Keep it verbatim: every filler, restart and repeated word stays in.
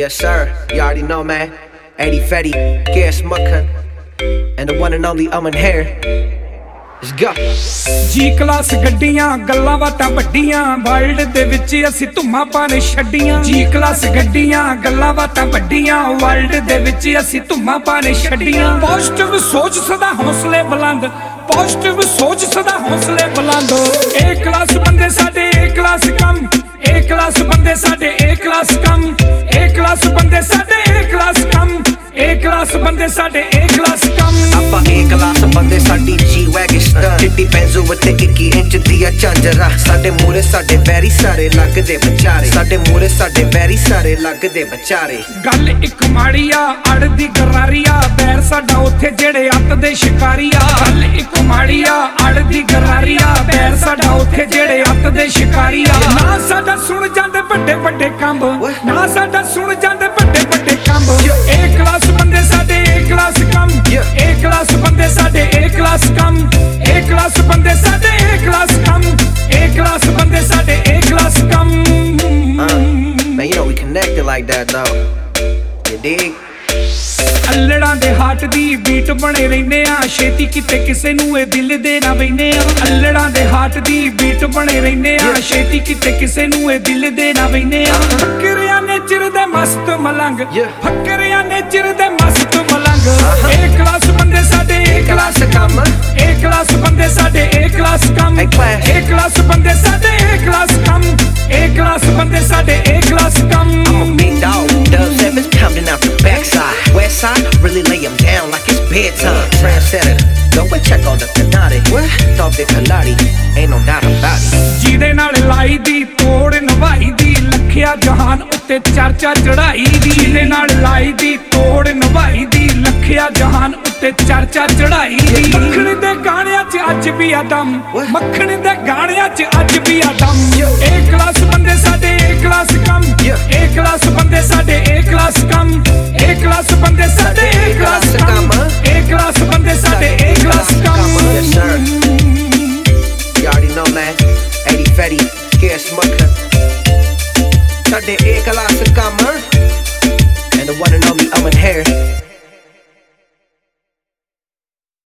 Yes sir, you already know man. Eddie Fetty, Gas Mukhan, and the one and only Aman Hair. Let's go. G class ਗੱਡੀਆਂ ਗੱਲਾਂ ਬਾਤਾਂ ਵੱਡੀਆਂ world ਦੇ ਵਿੱਚ ਅਸੀਂ ਧੁੰਮਾਂ ਪਾਣੇ ਛੱਡੀਆਂ ਜੀ ਕਲਾਸ ਗੱਡੀਆਂ ਗੱਲਾਂ ਬਾਤਾਂ ਵੱਡੀਆਂ ਵਰਲਡ ਦੇ ਵਿੱਚ ਅਸੀਂ ਧੁੰਮਾਂ ਪਾਣੇ ਛੱਡੀਆਂ ਪੋਜ਼ਿਟਿਵ ਸੋਚ ਸਦਾ ਹੌਸਲੇ ਬੁਲੰਦ ਪੋਜ਼ਿਟਿਵ ਸੋਚ ਸਦਾ ਹੌਸਲੇ ਬੁਲੰਦ ਏ ਕਲਾਸ ਬੰਦੇ ਸਾਡੇ ਏ ਕਲਾਸ ਕੰਮ ਏ ਕਲਾਸ ਬੰਦੇ ਸਾਡੇ ਏ ਕਲਾਸ ਕੰਮ ਏ ਕਲਾਸ ਬੰਦੇ ਸਾਡੇ ਏ ਕਲਾਸ ਕੰਮ ਏ ਕਲਾਸ ਬੰਦੇ ਸਾਡੇ ਏ ਕਲਾਸ ਕੰਮ ਆਪਾਂ ਏ ਕਲਾਸ ਬੰਦੇ ਸਾਡੀ ਜੀ ਵੈਗਨ ਸਟਰ ਚਿੱਟੀ ਪੈਂਜ਼ੋ ਉੱਤੇ ਇੱਕੀ ਇੰਚ ਦੀਆਂ ਝਾਂਜਰਾਂ ਸਾਡੇ ਮੂਰੇ ਸਾਡੇ ਵੈਰੀ ਸਾਰੇ ਲੱਗਦੇ ਵਿਚਾਰੇ ਸਾਡੇ ਮੂਰੇ ਸਾਡੇ ਵੈਰੀ ਸਾਰੇ ਲੱਗਦੇ ਵਿਚਾਰੇ ਗੱਲ ਇੱਕ ਮਾੜੀ ਆ ਅੜਦੀ ਗਰਾਰੀ ਆ ਬੈਰ ਸਾਡਾ ਉੱਥੇ ਜਿਹੜੇ ਅੱਤ ਦੇ ਸ਼ਿਕਾਰੀ ਆ ਗੱਲ ਇੱਕ ਮਾੜੀ ਆ ਅੜਦੀ ਗਰਾਰੀ ਆ ਬੈਰ ਸਾਡਾ ਉੱਥੇ ਜਿਹੜੇ ਅੱਤ ਦੇ ਸ਼ਿਕਾਰੀ ਆ ਨਾ ਸਾਡਾ ਸੁਣ ਜਾਂਦੇ ਵੱਡੇ ਵੱਡੇ ਕੰਬ ਨਾ ਸਾਡਾ ਸੁਣ ਜਾਂਦੇ ਵੱਡੇ ਵੱਡੇ ਕੰਬ ਏ ਕਲਾਸ ਬੰਦੇ ਸਾਡੇ ਏ ਕਲਾਸ ਕੰਮ ਏ ਕਲਾਸ ਬੰਦੇ ਸਾਡੇ ਏ ਕਲਾਸ ਕੰਮ ਏ ਕਲਾਸ ਬੰਦੇ ਸਾਡੇ ਏ ਕਲਾਸ ਕੰਮ ਏ ਕਲਾਸ ਬੰਦੇ ਸਾਡੇ ਏ ਕਲਾਸ ਕੰਮ Man, you know we connected like that though. You dig? ਅੱਲੜਾਂ ਦੇ ਹਾਰਟ ਦੀ ਬੀਟ ਬਣੇ ਰਹਿੰਦੇ ਆ ਛੇਤੀ ਕਿਤੇ ਕਿਸੇ ਨੂੰ ਇਹ ਦਿਲ ਦੇ ਨਾ ਵੈਨੇ ਆ ਅੱਲੜਾਂ ਦੇ ਹਾਰਟ ਦੀ ਬੀਟ ਬਣੇ ਰਹਿੰਦੇ ਆ ਛੇਤੀ ਕਿਤੇ ਕਿਸੇ ਨੂੰ ਇਹ ਦਿਲ ਦੇ ਨਾ ਵੈਨੇ ਆ ਫੱਕਰਿਆਂ ਨੇ ਚਿਰ ਦੇ ਮਸਤ ਮਲੰਗ ਫੱਕਰਿਆਂ ਨੇ ਚਿਰ ਦੇ ਮਸਤ ਮਲੰਗ ਏ ਕਲਾਸ ਬੰਦੇ ਸਾਡੇ ਏ ਕਲਾਸ ਕੰਮ ਏ ਕਲਾਸ ਬੰਦੇ ਸਾਡੇ ਏ ਕਲਾਸ ਕੰਮ ਏ ਕਲਾਸ ਬੰਦੇ ਸਾਡੇ ਏ ਕਲਾਸ ਕੰਮ ਏ ਕਲਾਸ ਬੰਦੇ ਸਾਡੇ ਏ ਕਲਾਸ ਕੰਮ I'm a big dog, dub sevens pounding out the backside. West side, really lay him down like it's bedtime. Trendsetter, go and check on the Canary. What? Thought the Kaladi, ain't no doubt about it. ਜਿਹਦੇ ਨਾਲ ਲਾਈ ਦੀ ਤੋੜ ਨਵਾਈ ਦੀ ਲੱਖਿਆ ਜਹਾਨ ਉੱਤੇ ਚਰਚਾ ਚੜਾਈ ਦੀ ਜਿਹਦੇ ਨਾਲ ਲਾਈ ਦੀ ਤੋੜ ਨਵਾਈ ਦੀ ਲੱਖਿਆ ਜਹਾਨ ਉੱਤੇ ਚਰਚਾ ਚੜਾਈ ਦੀ ਮੱਖਣ ਦੇ ਗਾਣਿਆਂ 'ਚ ਅੱਜ ਵੀ ਆ ਦਮ ਮੱਖਣ ਦੇ ਗਾਣਿਆਂ 'ਚ ਅੱਜ ਵੀ ਆ ਦਮ ਏ ਕਲਾਸ ਬੰਦੇ ਸਾਡੇ ਏ ਕਲਾਸ ਕੰਮ ਏ ਕਲਾਸ ਬੰਦੇ ਸਾਡੇ ਏ ਕਲਾਸ ਕੰਮ ਏ ਕਲਾਸ ਬੰਦੇ ਸਾਡੇ ਏ ਕਲਾਸ ਕੰਮ ਏ ਕਲਾਸ ਬੰਦੇ ਸਾਡੇ ਏ ਕਲਾਸ ਕੰਮ Yes sir. You already know man. Eddie Fetty, Gas Mukhan, ਸਾਡੇ ਏ ਕਲਾਸ ਕੰਮ, and the one and only Aman Hair.